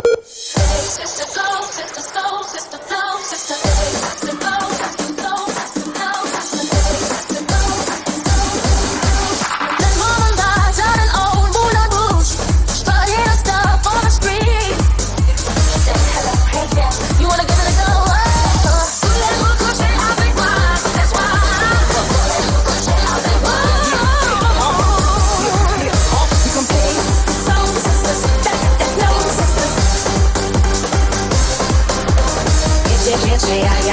Sister flow, sister soul, sister flow, sister flow, sister flow, sister flow, sister flow. 난 뭔가 다른 old Moulin Rouge, partying on stuff on the street. Say hello, hey yeah, you wanna give it a go? Voulez-vous coucher avec moi? That's why. Voulez-vous coucher avec moi? We gon' play sister soul, sisters, that flow, sisters. Yeah,